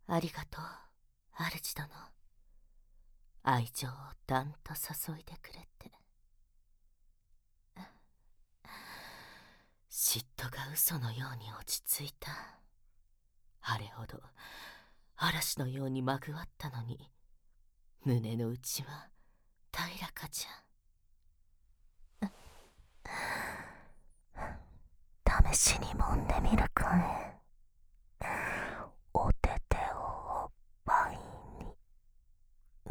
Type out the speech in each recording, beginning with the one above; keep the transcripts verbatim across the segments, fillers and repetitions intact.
ありがとう、主殿。愛情をだんと注いでくれて。嫉妬が嘘のように落ち着いた。あれほど嵐のようにまぐわったのに、胸の内は平らかじゃ。試しに揉んでみるかね。お手手をおっぱいに、うん、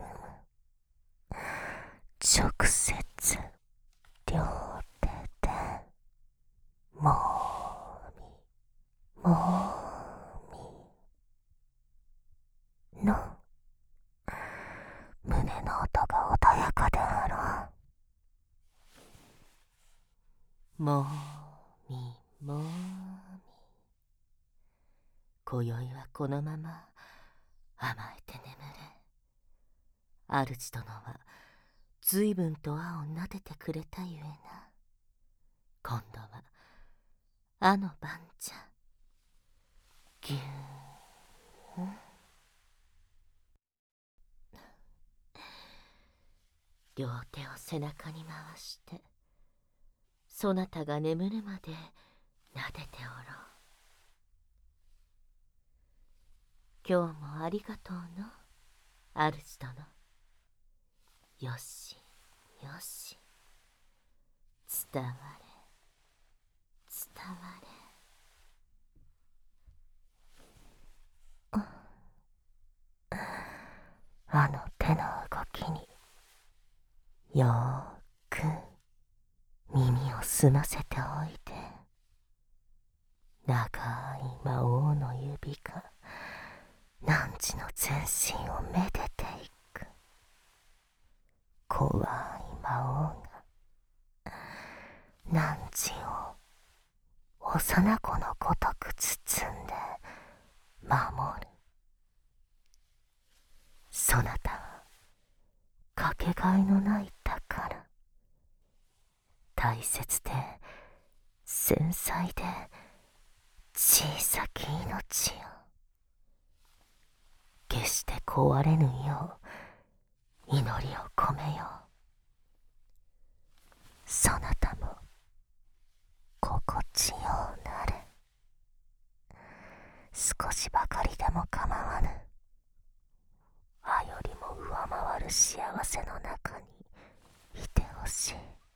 直接両手でもみもみの胸の音が穏やかであろゃ。もみもみ。今宵はこのまま甘えて眠れ。主殿は随分とあをなでてくれたゆえな。今度はあの番じゃ。ぎゅーん。両手を背中に回して、そなたが眠るまでなでておろう。今日もありがとうの、主殿。よしよし、伝われ伝われ。 あの手の動きによーく耳を澄ませておいて。長い魔王の指が汝の全身をめでていく。怖い魔王が汝を幼子のごとく包んで守る。そなたはかけがえのない宝。大切で繊細で小さき命よ。決して壊れぬよう祈りを込めよう。そなたも心地ようなれ。少しばかりでも構わぬ。あよりも上回る幸せの中にいてほしい。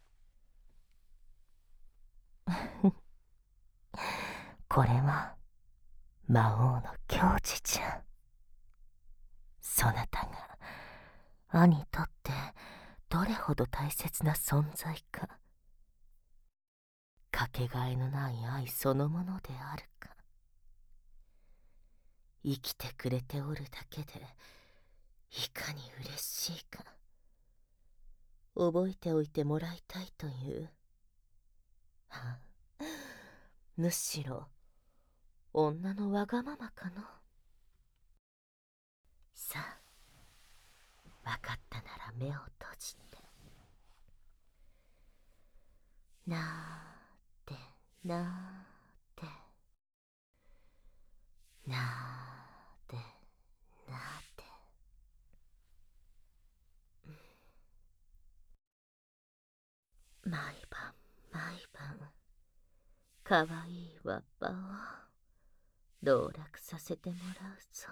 これは魔王の矜持じゃ。そなたが兄にとってどれほど大切な存在か、かけがえのない愛そのものであるか。生きてくれておるだけでいかに嬉しいか、覚えておいてもらいたいという。はあ、むしろ女のわがままかの。さあ、わかったなら目を閉じて。なーってなーってなーってなーって。毎晩毎晩かわいいわっぱを道楽させてもらうぞ。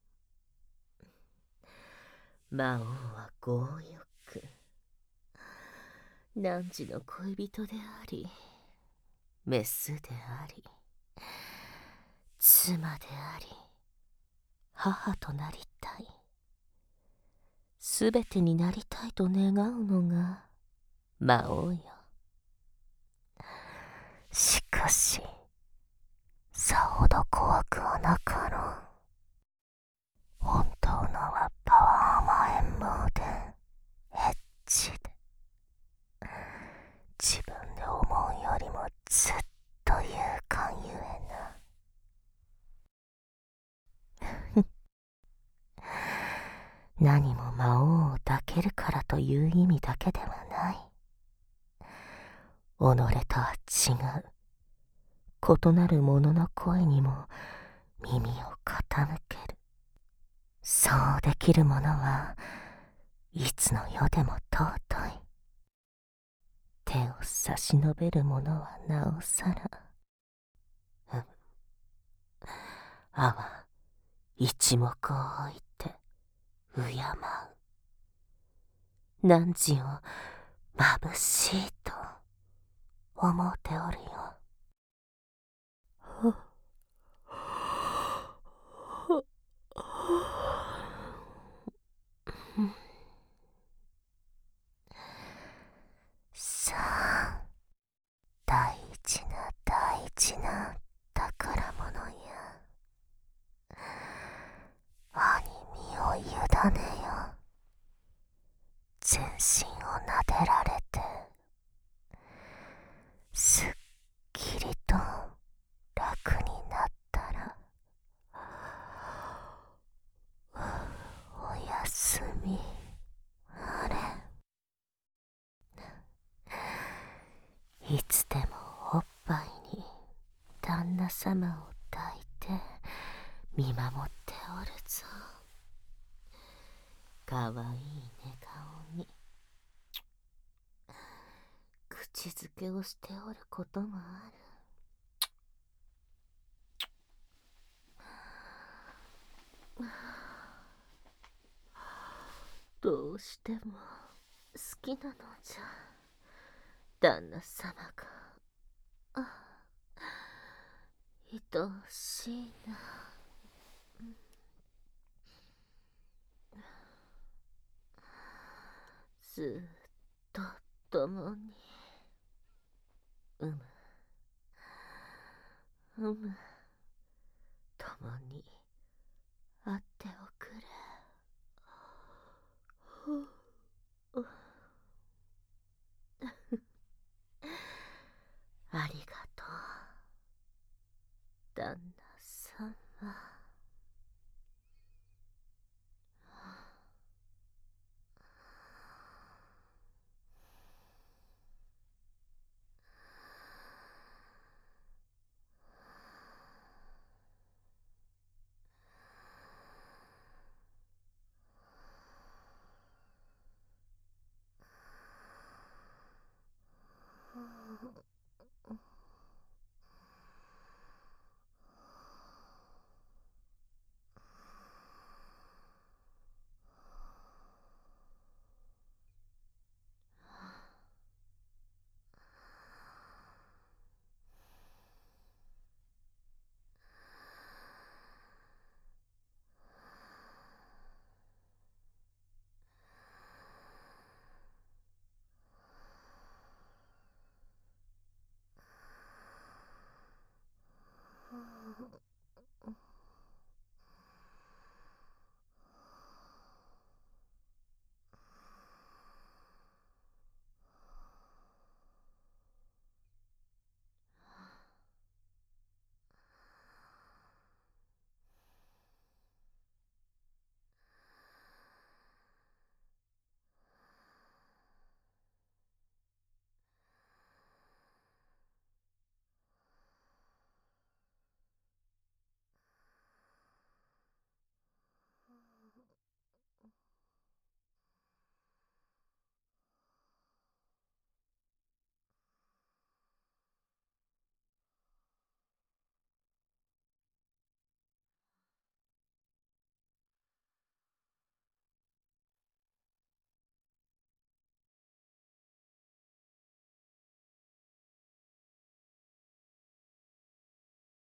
魔王は強欲。汝の恋人であり、メスであり、妻であり、母となりたい。すべてになりたいと願うのが魔王よ。 しかしさほど怖くはなかろう。本当のわっぱは甘えん坊でエッチで、自分で思うよりもずっと勇敢ゆえな。何も魔王を抱けるからという意味だけではない。己とは違う異なる者の声にも耳を傾ける。 そうできる者はいつの世でも尊い。手を差し伸べる者はなおさら。うん。あは一目を置いて敬う。汝を眩しいと思うておるよ。さあ、大事な大事な宝物や。歯に身を委ねよ。全身をなでられて、すっきりと楽になったら、おやすみあれ。いつでもおっぱいに旦那様を抱いて見守っておるぞ。かわいい寝顔に口づけをしておることもある。どうしても好きなのじゃ、旦那様が。あ、愛おしいな。ずっと共にうむうむ共に